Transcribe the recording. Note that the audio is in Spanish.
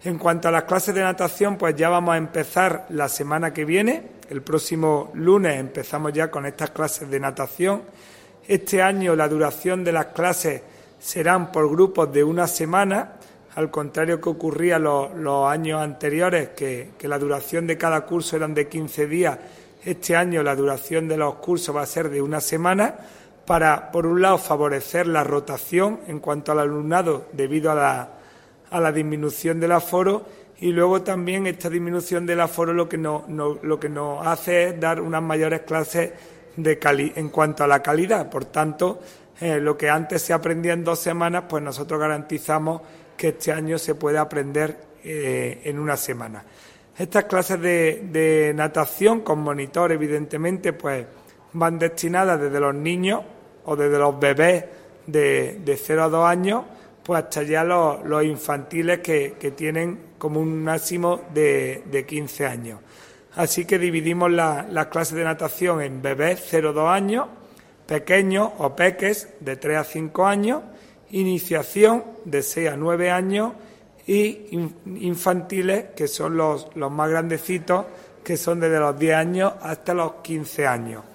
En cuanto a las clases de natación, pues ya vamos a empezar la semana que viene. El próximo lunes empezamos ya con estas clases de natación. Este año la duración de las clases serán por grupos de una semana, al contrario que ocurría los años anteriores, que la duración de cada curso eran de 15 días. Este año la duración de los cursos va a ser de una semana para, por un lado, favorecer la rotación en cuanto al alumnado debido a la disminución del aforo, y luego también esta disminución del aforo lo que nos hace es dar unas mayores clases en cuanto a la calidad. Por tanto, lo que antes se aprendía en 2 semanas, pues nosotros garantizamos que este año se puede aprender en una semana. Estas clases de natación con monitor, evidentemente, pues van destinadas desde los niños o desde los bebés de 0 a 2 años, pues hasta ya los infantiles que tienen como un máximo de 15 años. Así que dividimos las clases de natación en bebés 0-2 años, pequeños o peques de 3 a 5 años, iniciación de 6 a 9 años y infantiles, que son los más grandecitos, que son desde los 10 años hasta los 15 años.